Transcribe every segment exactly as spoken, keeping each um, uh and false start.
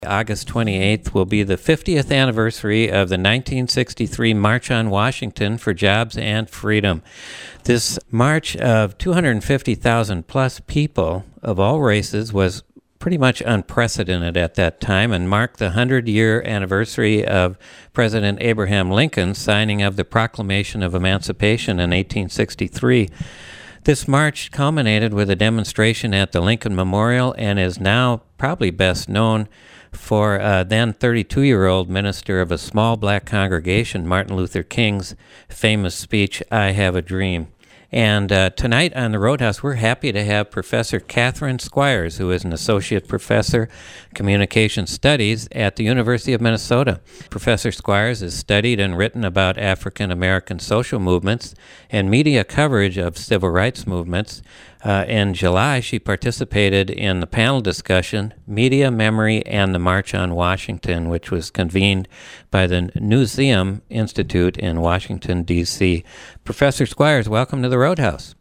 August twenty-eighth will be the fiftieth anniversary of the nineteen sixty-three March on Washington for Jobs and Freedom. This march of two hundred fifty thousand plus people of all races was pretty much unprecedented at that time and marked the hundred-year anniversary of President Abraham Lincoln's signing of the Proclamation of Emancipation in eighteen sixty-three. This march culminated with a demonstration at the Lincoln Memorial and is now probably best known for uh, then thirty-two-year-old minister of a small black congregation, Martin Luther King's famous speech, "I Have a Dream." And uh, tonight on the Roadhouse, we're happy to have Professor Catherine Squires, who is an associate professor, communication studies at the University of Minnesota. Professor Squires has studied and written about African American social movements and media coverage of civil rights movements. Uh, in July, she participated in the panel discussion, Media, Memory, and the March on Washington, which was convened by the Newseum Institute in Washington, D C Professor Squires, welcome to the Roadhouse.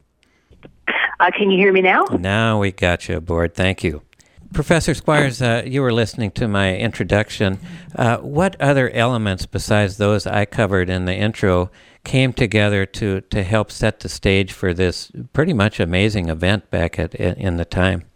Uh, can you hear me now? Now we got you aboard. Thank you. Professor Squires, uh, you were listening to my introduction. Uh, what other elements besides those I covered in the intro came together to, to help set the stage for this pretty much amazing event back at in the time?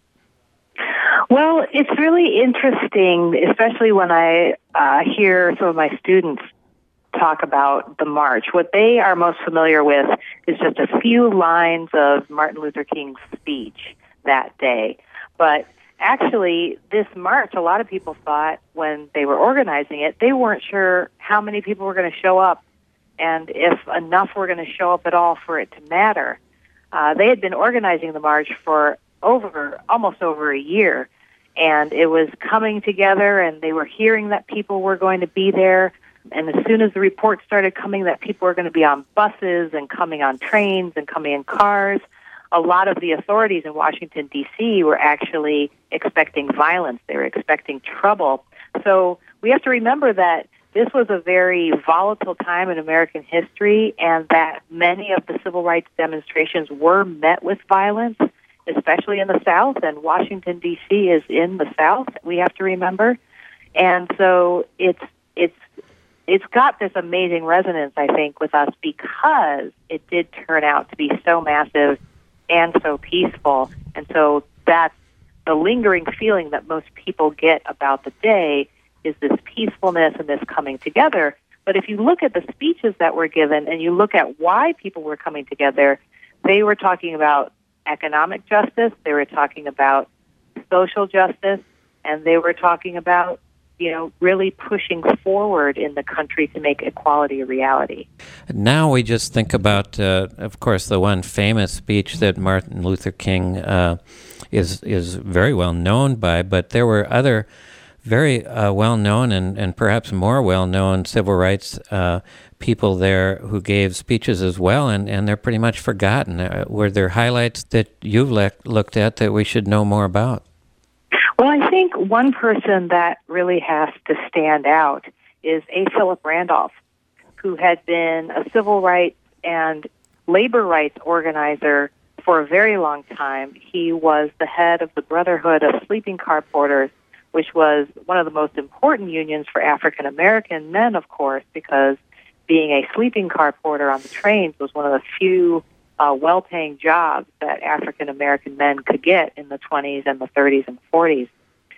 Well, it's really interesting, especially when I uh, hear some of my students talk about the march. What they are most familiar with is just a few lines of Martin Luther King's speech that day. But actually, this march, a lot of people thought when they were organizing it, they weren't sure how many people were going to show up and if enough were going to show up at all for it to matter. Uh, they had been organizing the march for over, almost over a year, and it was coming together, and they were hearing that people were going to be there. And as soon as the reports started coming that people were going to be on buses and coming on trains and coming in cars, a lot of the authorities in Washington, D C were actually expecting violence. They were expecting trouble. So we have to remember that this was a very volatile time in American history, and that many of the civil rights demonstrations were met with violence, especially in the South, and Washington, D C is in the South, we have to remember. And so it's it's it's got this amazing resonance, I think, with us because it did turn out to be so massive and so peaceful. And so that's the lingering feeling that most people get about the day is this peacefulness and this coming together. But if you look at the speeches that were given and you look at why people were coming together, they were talking about economic justice, they were talking about social justice, and they were talking about, you know, really pushing forward in the country to make equality a reality. Now we just think about, uh, of course, the one famous speech that Martin Luther King uh, is is very well known by, but there were other very uh, well-known and, and perhaps more well-known civil rights uh, people there who gave speeches as well, and, and they're pretty much forgotten. Uh, were there highlights that you've le- looked at that we should know more about? Well, I think one person that really has to stand out is A. Philip Randolph, who had been a civil rights and labor rights organizer for a very long time. He was the head of the Brotherhood of Sleeping Car Porters, which was one of the most important unions for African American men, of course, because being a sleeping car porter on the trains was one of the few uh, well-paying jobs that African American men could get in the twenties and the thirties and forties.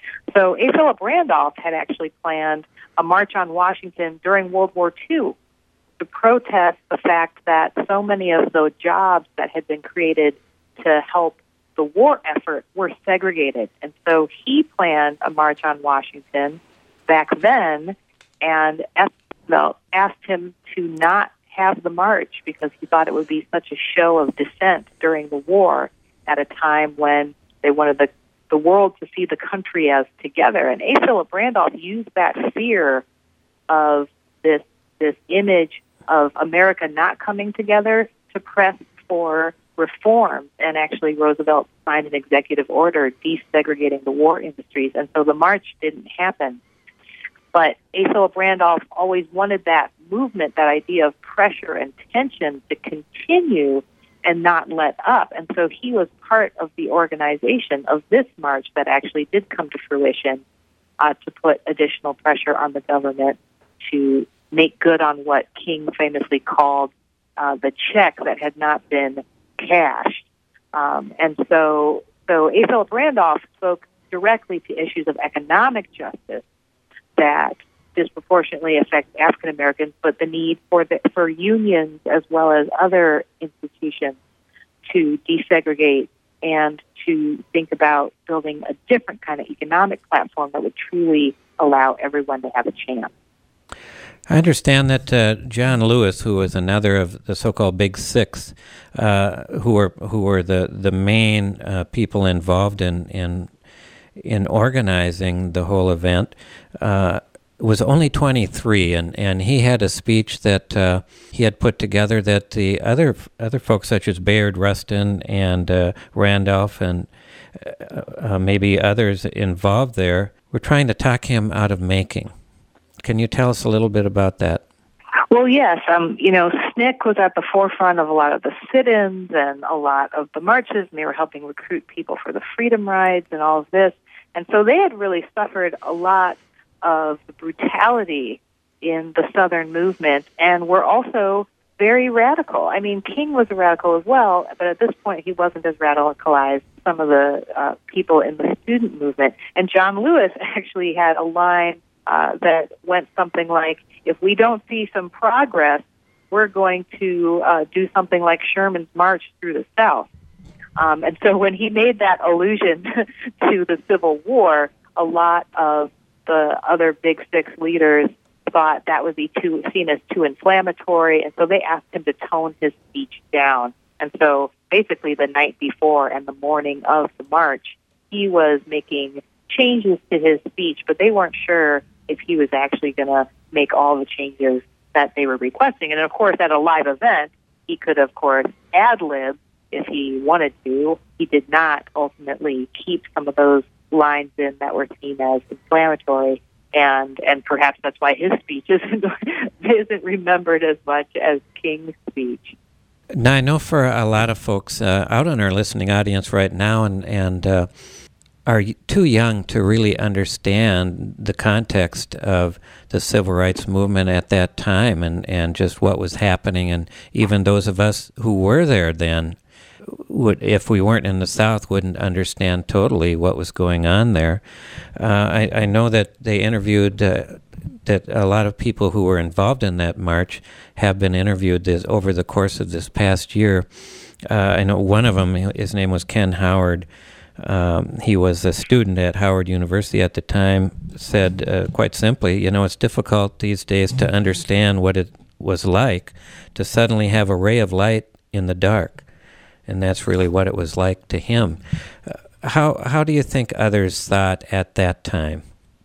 So A. Philip Randolph had actually planned a march on Washington during World War Two to protest the fact that so many of the jobs that had been created to help the war effort were segregated. And so he planned a march on Washington back then, and Roosevelt asked him to not have the march because he thought it would be such a show of dissent during the war at a time when they wanted the, the world to see the country as together. And A. Philip Randolph used that fear of this this image of America not coming together to press for reform, and actually Roosevelt signed an executive order desegregating the war industries, and so the march didn't happen. But A. Philip Randolph always wanted that movement, that idea of pressure and tension to continue and not let up, and so he was part of the organization of this march that actually did come to fruition uh, to put additional pressure on the government to make good on what King famously called uh, the check that had not been cashed. Um, and so, so A. Philip Randolph spoke directly to issues of economic justice that disproportionately affect African Americans, but the need for the, for unions as well as other institutions to desegregate and to think about building a different kind of economic platform that would truly allow everyone to have a chance. I understand that uh, John Lewis, who was another of the so-called Big Six, uh, who were who were the the main uh, people involved in in in organizing the whole event, uh, was only twenty-three, and, and he had a speech that uh, he had put together that the other other folks such as Bayard Rustin and uh, Randolph and uh, uh, maybe others involved there were trying to talk him out of making. Can you tell us a little bit about that? Well, yes. Um, you know, S N C C was at the forefront of a lot of the sit-ins and a lot of the marches, and they were helping recruit people for the freedom rides and all of this. And so they had really suffered a lot of the brutality in the Southern movement and were also very radical. I mean, King was a radical as well, but at this point he wasn't as radicalized as some of the uh, people in the student movement. And John Lewis actually had a line uh, that went something like, if we don't see some progress, we're going to uh, do something like Sherman's March through the South. Um, and so when he made that allusion to the Civil War, a lot of the other Big Six leaders thought that would be too seen as too inflammatory, and so they asked him to tone his speech down. And so basically the night before and the morning of the march, he was making changes to his speech, but they weren't sure if he was actually going to make all the changes that they were requesting. And of course, at a live event, he could, of course, ad-lib if he wanted to. He did not ultimately keep some of those lines in that were seen as inflammatory, and and perhaps that's why his speech isn't isn't remembered as much as King's speech. Now, I know for a lot of folks uh, out in our listening audience right now, and and uh, are too young to really understand the context of the civil rights movement at that time, and and just what was happening, and even those of us who were there then, would, if we weren't in the South, wouldn't understand totally what was going on there. Uh, I, I know that they interviewed, uh, that a lot of people who were involved in that march have been interviewed this, over the course of this past year. Uh, I know one of them, his name was Ken Howard. Um, he was a student at Howard University at the time, said uh, quite simply, you know, it's difficult these days to understand what it was like to suddenly have a ray of light in the dark. And that's really what it was like to him. Uh, how how do you think others thought at that time?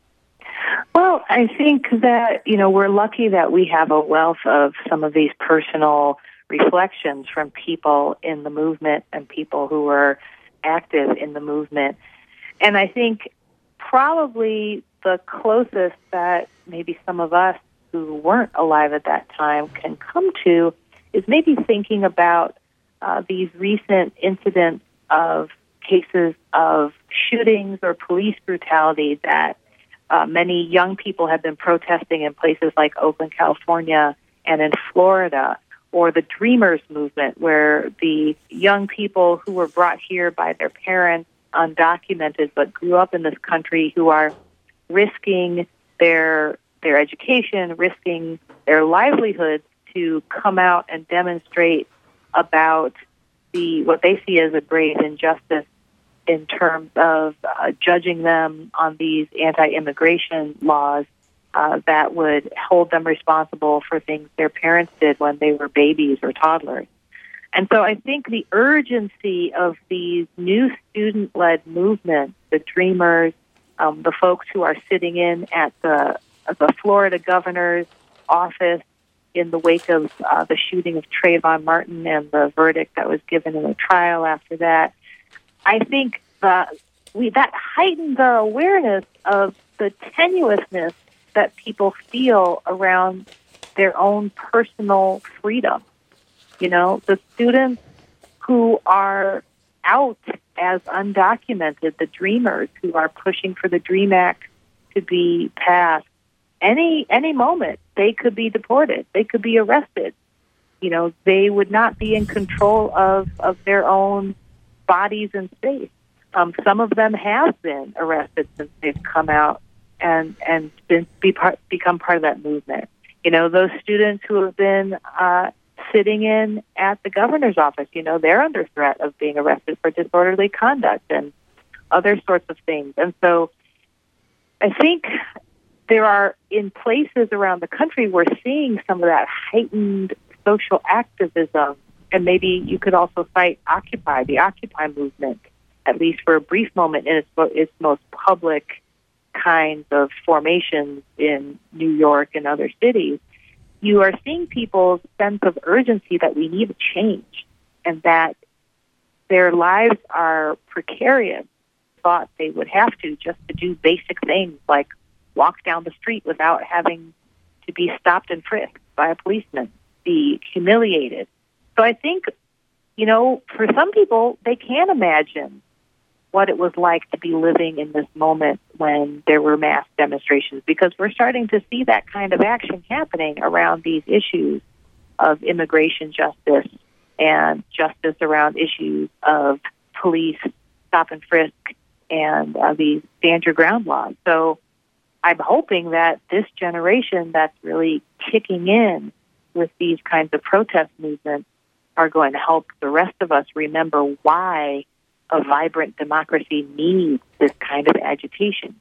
Well, I think that, you know, we're lucky that we have a wealth of some of these personal reflections from people in the movement and people who were active in the movement. And I think probably the closest that maybe some of us who weren't alive at that time can come to is maybe thinking about Uh, these recent incidents of cases of shootings or police brutality that uh, many young people have been protesting in places like Oakland, California, and in Florida, or the Dreamers movement, where the young people who were brought here by their parents, undocumented, but grew up in this country, who are risking their their education, risking their livelihoods to come out and demonstrate about the what they see as a grave injustice in terms of uh, judging them on these anti-immigration laws uh, that would hold them responsible for things their parents did when they were babies or toddlers. And so I think the urgency of these new student-led movements, the Dreamers, um, the folks who are sitting in at the, the Florida governor's office, in the wake of uh, the shooting of Trayvon Martin and the verdict that was given in the trial after that, I think the, we, that heightened the awareness of the tenuousness that people feel around their own personal freedom. You know, the students who are out as undocumented, the Dreamers who are pushing for the DREAM Act to be passed, any any moment they could be deported. They could be arrested. You know, they would not be in control of, of their own bodies and space. Um, some of them have been arrested since they've come out and and been be part, become part of that movement. You know, those students who have been uh, sitting in at the governor's office, you know, they're under threat of being arrested for disorderly conduct and other sorts of things. And so I think there are, in places around the country, we're seeing some of that heightened social activism. And maybe you could also cite Occupy, the Occupy movement, at least for a brief moment in its, its most public kinds of formations in New York and other cities. You are seeing people's sense of urgency that we need a change and that their lives are precarious. Thought they would have to just to do basic things like walk down the street without having to be stopped and frisked by a policeman, be humiliated. So I think, you know, for some people, they can't imagine what it was like to be living in this moment when there were mass demonstrations, because we're starting to see that kind of action happening around these issues of immigration justice and justice around issues of police stop and frisk and uh, these stand your ground laws. So I'm hoping that this generation that's really kicking in with these kinds of protest movements are going to help the rest of us remember why a vibrant democracy needs this kind of agitation.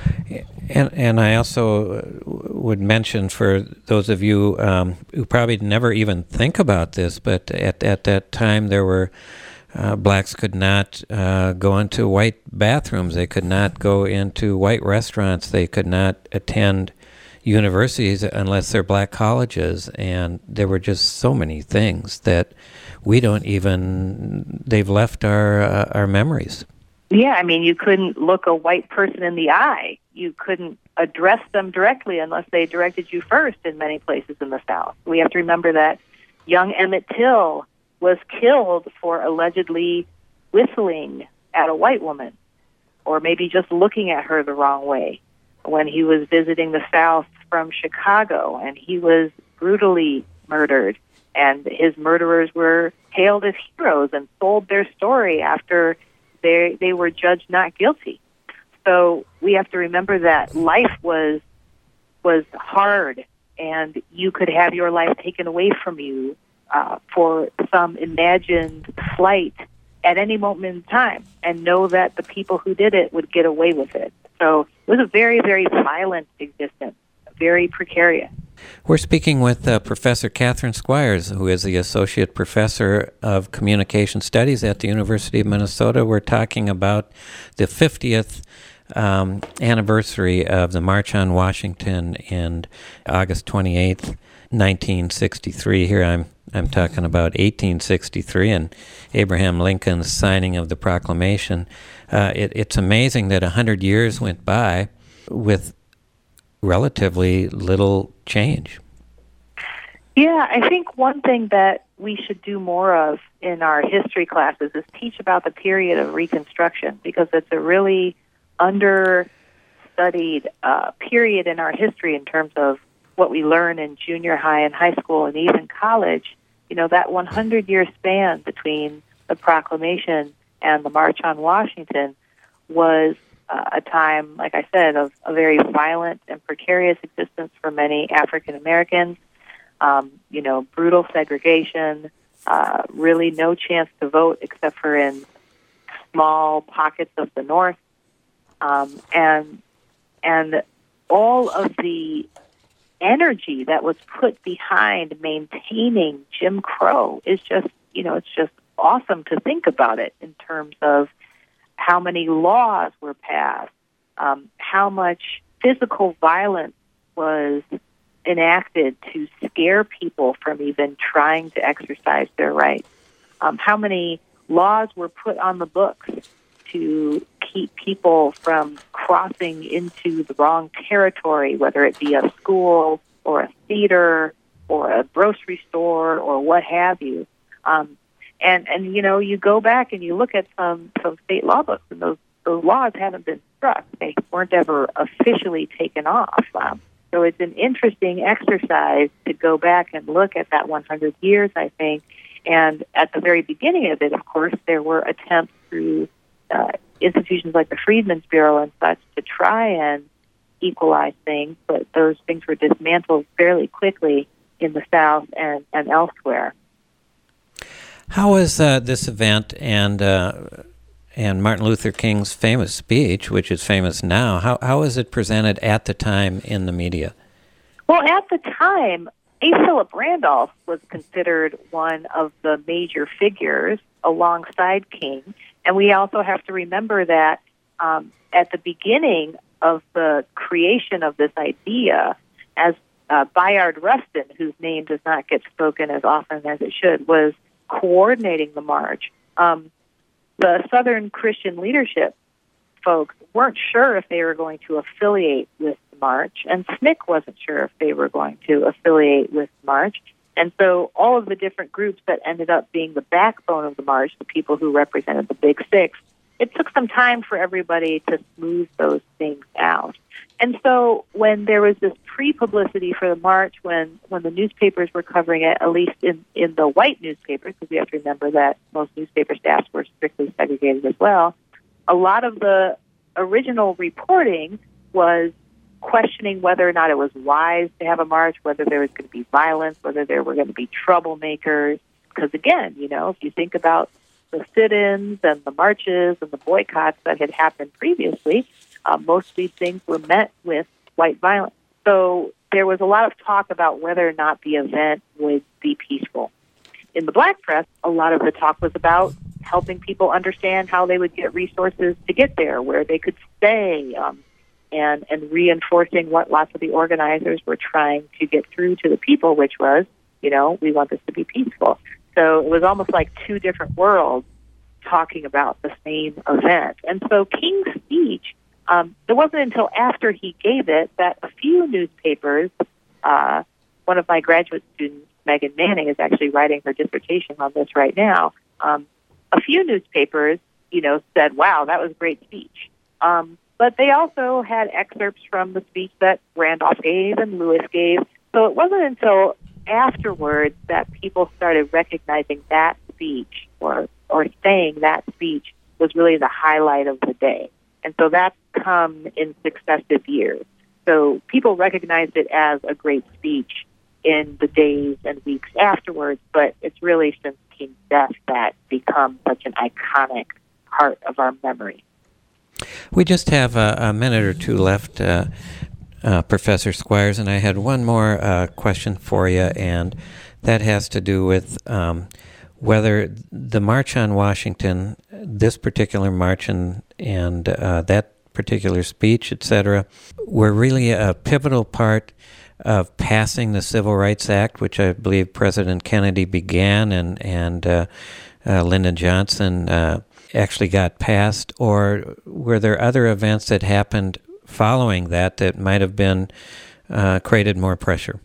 And and I also would mention for those of you um, who probably never even think about this, but at, at that time there were Uh, blacks could not uh, go into white bathrooms. They could not go into white restaurants. They could not attend universities unless they're black colleges. And there were just so many things that we don't even, they've left our uh, our memories. Yeah, I mean, you couldn't look a white person in the eye. You couldn't address them directly unless they directed you first in many places in the South. We have to remember that young Emmett Till was killed for allegedly whistling at a white woman, or maybe just looking at her the wrong way, when he was visiting the South from Chicago, and he was brutally murdered, and his murderers were hailed as heroes and sold their story after they they were judged not guilty. So we have to remember that life was was hard, and you could have your life taken away from you Uh, for some imagined flight at any moment in time, and know that the people who did it would get away with it. So it was a very, very violent existence, very precarious. We're speaking with uh, Professor Catherine Squires, who is the Associate Professor of Communication Studies at the University of Minnesota. We're talking about the fiftieth um, anniversary of the March on Washington in August twenty-eighth, nineteen sixty-three. Here I'm I'm talking about eighteen sixty-three and Abraham Lincoln's signing of the proclamation. Uh, it, it's amazing that one hundred years went by with relatively little change. Yeah, I think one thing that we should do more of in our history classes is teach about the period of Reconstruction, because it's a really understudied uh, period in our history in terms of what we learn in junior high and high school and even college. You know, that hundred-year span between the proclamation and the March on Washington was uh, a time, like I said, of a very violent and precarious existence for many African Americans. Um, you know, brutal segregation, uh, really no chance to vote except for in small pockets of the North, um, and and all of the energy that was put behind maintaining Jim Crow is just, you know, it's just awesome to think about it in terms of how many laws were passed, um, how much physical violence was enacted to scare people from even trying to exercise their rights, um, how many laws were put on the books to keep people from crossing into the wrong territory, whether it be a school or a theater or a grocery store or what have you. Um, and, and, you know, you go back and you look at some, some state law books, and those, those laws haven't been struck. They weren't ever officially taken off. Um, so it's an interesting exercise to go back and look at that one hundred years, I think. And at the very beginning of it, of course, there were attempts through uh, institutions like the Freedmen's Bureau and such to try and equalize things, but those things were dismantled fairly quickly in the South and, and elsewhere. How was uh, this event and uh, and Martin Luther King's famous speech, which is famous now, how how was it presented at the time in the media? Well, at the time, A. Philip Randolph was considered one of the major figures alongside King, and we also have to remember that um, at the beginning of the creation of this idea, as uh, Bayard Rustin, whose name does not get spoken as often as it should, was coordinating the march. Um, the Southern Christian leadership folks weren't sure if they were going to affiliate with the march, and S N C C wasn't sure if they were going to affiliate with the march. And so all of the different groups that ended up being the backbone of the march, the people who represented the Big Six, it took some time for everybody to smooth those things out. And so when there was this pre-publicity for the march, when, when the newspapers were covering it, at least in, in the white newspapers, because we have to remember that most newspaper staffs were strictly segregated as well, a lot of the original reporting was questioning whether or not it was wise to have a march, whether there was going to be violence, whether there were going to be troublemakers. Because again, you know, if you think about the sit-ins and the marches and the boycotts that had happened previously, uh, most of these things were met with white violence. So there was a lot of talk about whether or not the event would be peaceful. In the black press, a lot of the talk was about helping people understand how they would get resources to get there, where they could stay, um, and, and reinforcing what lots of the organizers were trying to get through to the people, which was, you know, we want this to be peaceful. So it was almost like two different worlds talking about the same event. And so King's speech, um, it wasn't until after he gave it that a few newspapers, uh, one of my graduate students, Megan Manning, is actually writing her dissertation on this right now. Um, a few newspapers, you know, said, wow, that was a great speech. Um, but they also had excerpts from the speech that Randolph gave and Lewis gave. So it wasn't until afterwards that people started recognizing that speech or or saying that speech was really the highlight of the day. And so that's come in successive years. So people recognized it as a great speech in the days and weeks afterwards, but it's really since King's death that become such an iconic part of our memory. We just have a, a minute or two left, uh, uh, Professor Squires, and I had one more uh, question for you, and that has to do with um, whether the March on Washington, this particular march and, and uh, that particular speech, et cetera, were really a pivotal part of passing the Civil Rights Act, which I believe President Kennedy began and, and uh, uh, Lyndon Johnson uh, actually got passed, or were there other events that happened following that that might have been uh, created more pressure?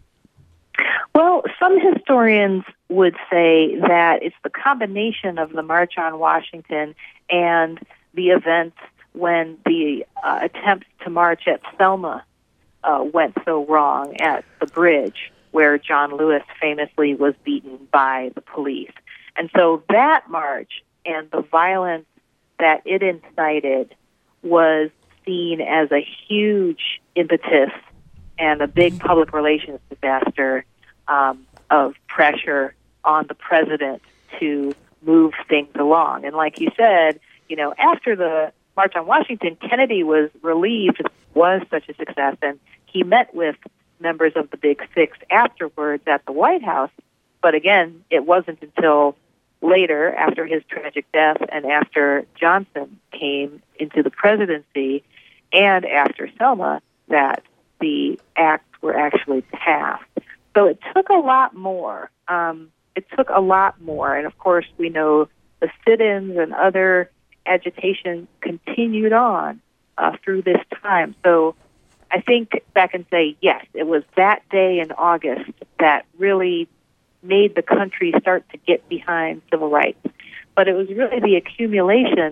Well, some historians would say that it's the combination of the March on Washington and the events when the uh, attempts to march at Selma uh, went so wrong at the bridge, where John Lewis famously was beaten by the police. And so that march and the violence that it incited was seen as a huge impetus and a big public relations disaster um, of pressure on the president to move things along. And like you said, you know, after the March on Washington, Kennedy was relieved it was such a success, and he met with members of the Big Six afterwards at the White House. But again, it wasn't until later, after his tragic death and after Johnson came into the presidency and after Selma, that the acts were actually passed. So it took a lot more. Um, it took a lot more. And of course, we know the sit-ins and other agitation continued on uh, through this time. So I think back and say, yes, it was that day in August that really made the country start to get behind civil rights. But it was really the accumulation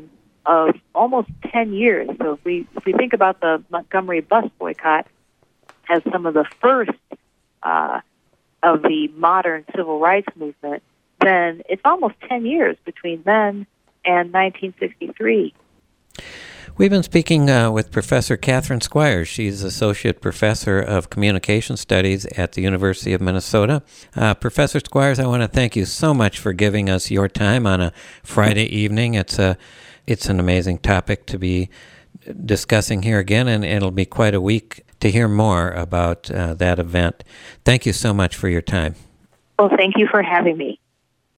of almost ten years. So if we if we think about the Montgomery bus boycott as some of the first uh, of the modern civil rights movement, then it's almost ten years between then and nineteen sixty-three. We've been speaking uh, with Professor Catherine Squires. She's Associate Professor of Communication Studies at the University of Minnesota. Uh, Professor Squires, I want to thank you so much for giving us your time on a Friday evening. It's a, it's an amazing topic to be discussing here again, and it'll be quite a week to hear more about uh, that event. Thank you so much for your time. Well, thank you for having me.